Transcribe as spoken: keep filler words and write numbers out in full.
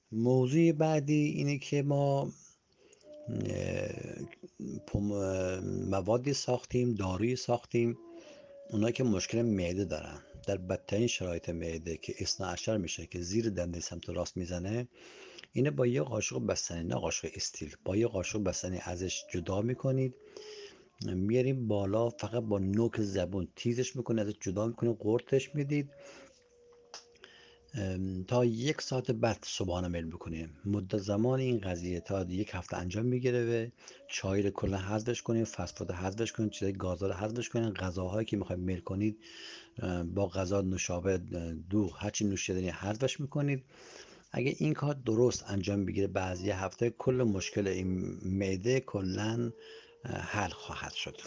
موضوع بعدی اینه که ما اه، پم- موادی ساختیم، دارویی ساختیم. اونایی که مشکل معده دارن، در بدترین شرایط معده که اثنا عشر میشه، که زیر دنده سمت راست میزنه، اینه با یه قاشق بستنی، نه قاشق استیل، با یه قاشق بستنی ازش جدا میکنید، میاریم بالا، فقط با نوک زبون تیزش میکنید، ازش جدا میکنید، قورتش میدید. تا یک ساعت بعد صبحانه میل بکنیم. مدت زمان این قضیه تا یک هفته انجام میگیره. و چای رو کلا حذفش کنید، فست فود حذفش کنید، چیزای گازدار حذفش کنید. غذاهایی که میخواید میل کنید با غذا، نوشابه، دوغ، هرچی نوشیدنی حذفش میکنید. اگه این کار درست انجام بگیره، بعد یه هفته کل مشکل این معده کلا حل خواهد شد.